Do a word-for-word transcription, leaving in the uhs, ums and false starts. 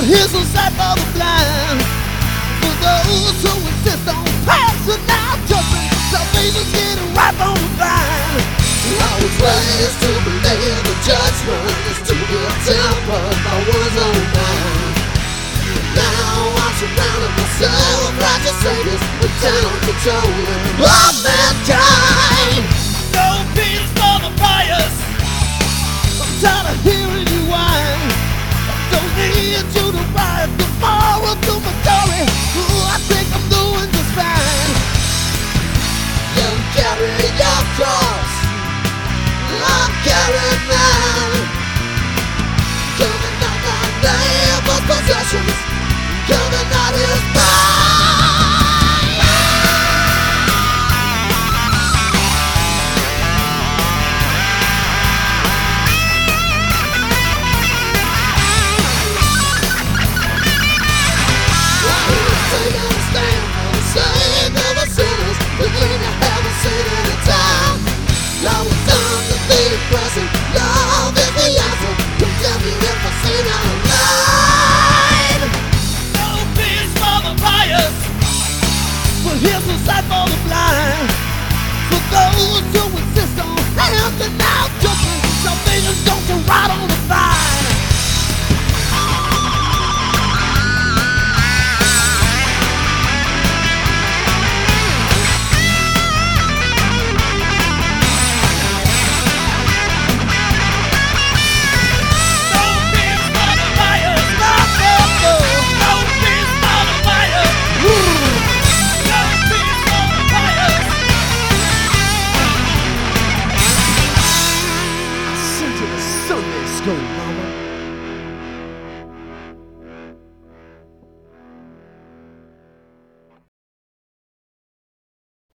But here's a sight for the blind, for those who insist on passing out judgment. Salvation's getting right on the vine. I was raised to believe the judgment is too good-tempered by one's own mind. Now I'm surrounding myself with righteous saviors, with talent controlling all mankind. No peace for the pious. I'm tired of hearing you whine. I don't need you to ride tomorrow to my glory. Ooh, I think I'm doing just fine. You carry your cross, I'm carrying mine. Coming out my neighbor's possessions, coming out his pride. Present. Love is the answer. You tell me if I sin out of line. No peace for the pious. But here's a sight for the blind, for those who insist on handing out judgment. Salvation's going to ride on the vine. Sunday school, mama.